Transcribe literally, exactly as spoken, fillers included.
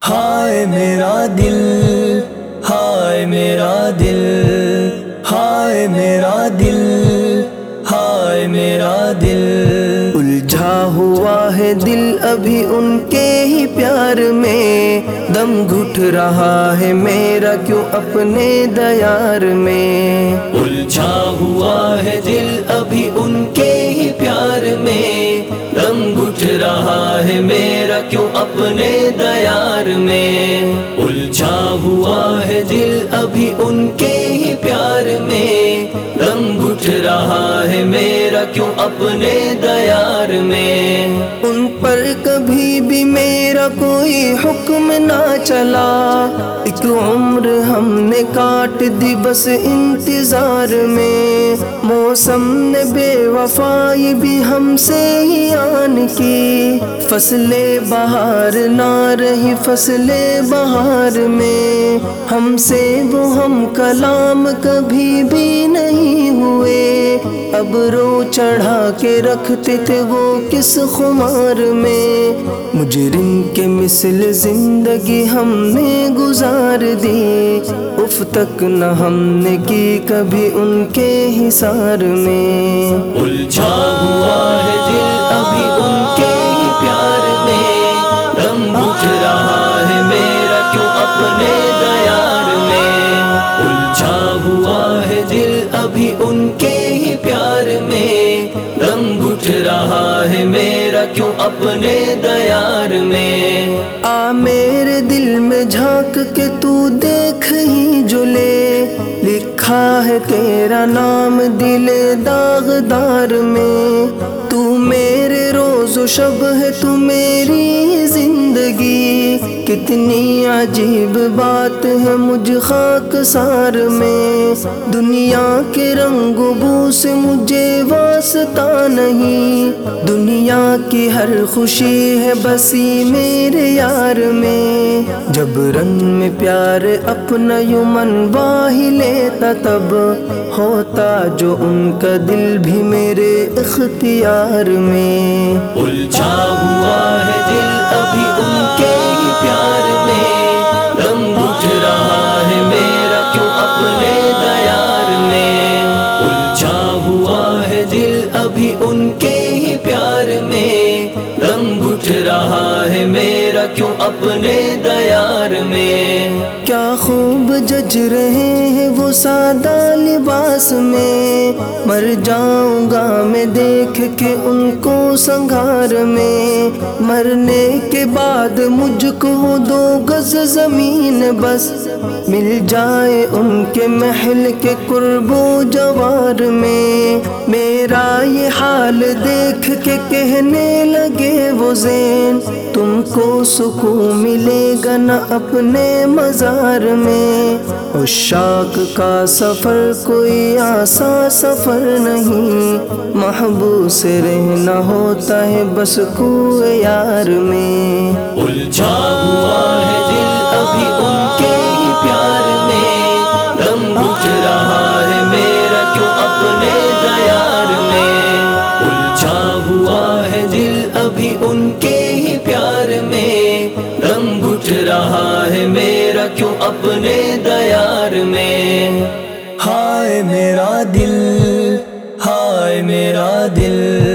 ہائے میرا دل، ہائے میرا دل، ہائے میرا دل، ہائے میرا دل۔ الجھا ہوا ہے دل ابھی ان کے ہی پیار میں، دم گھٹ رہا ہے میرا کیوں اپنے دیار میں۔ الجھا ہوا ہے دل ابھی ان کے ہی پیار میں، دم گھٹ رہا ہے میرا کیوں اپنے دیار میں۔ الجھا ہوا ہے دل ابھی ان کے ہی پیار میں، دم گھٹ رہا ہے میرا کیوں اپنے دیار میں۔ ان پر کبھی بھی میرا کوئی حکم نہ چلا، ایک عمر ہم نے کاٹ دی بس انتظار میں۔ موسم نے بے وفائی بھی ہم سے ہی آن کی، فصل بہار نہ رہی فصل بہار میں۔ ہم سے وہ ہم کلام کبھی بھی نہیں ہوئے، اب رو چڑھا کے رکھتے تھے وہ کس خمار میں۔ مجرم کے مثل زندگی ہم نے گزار دی، اف تک نہ ہم نے کی کبھی ان کے حصار میں۔ الجھا ہوا ہے دل ابھی ان کے ہی پیار میں، دم گھٹ رہا ہے میرا کیوں اپنے دیار میں۔ الجھا ہوا ہے دل ابھی ان کے ہی پیار میں، دم گھٹ رہا ہے میرا کیوں اپنے دیار میں۔ آ میرے دل میں جھانک کے تو دیکھ ہی جو لے، لکھا ہے تیرا نام دل داغدار میں۔ تو میرے روز و شب ہے تو میری زندگی، کتنی عجیب بات ہے مجھ خاکسار میں۔ دنیا کے رنگ و بو سے مجھے واسطہ نہیں، دنیا کی ہر خوشی ہے بسی میرے یار میں۔ جب رن میں پیار اپنا یوں منوا ہی لیتا تب ہوتا جو ان کا دل بھی میرے اختیار میں۔ الجھا ہوا ہے دل ابھی ان کے ہی پیار میں، دم گھٹ رہا ہے میرا کیوں اپنے دیار میں۔ الجھا ہوا ہے دل ابھی ان کے ہی پیار میں، دم گھٹ رہا ہے میرا کیوں اپنے دیار میں۔ کیا خوب جج رہے ہیں وہ سادہ لباس میں، مر جاؤں گا میں دیکھ کے ان کو سنگھار میں۔ مرنے کے بعد مجھ کو دو گز زمین بس، مل جائے ان کے محل کے قرب و جوار میں۔ میرا یہ حال دیکھ کے کہنے لگے وہ زین، تم کو سکون ملے گا نہ اپنے مزار میں۔ عشاق کا سفر کوئی آسان سفر نہیں، محبوس رہنا ہوتا ہے بس کوئے یار میں۔ الجھا ہوا ہے دل ابھی ان کے ہی پیار میں، دم گھٹ رہا ہے میرا کیوں اپنے دیار میں۔ الجھا ہوا ہے دل ابھی ان کے ہی پیار میں، دم گھٹ رہا ہے میرا کیوں اپنے دیار میں۔ ہائے میرا دل، ہائے میرا دل۔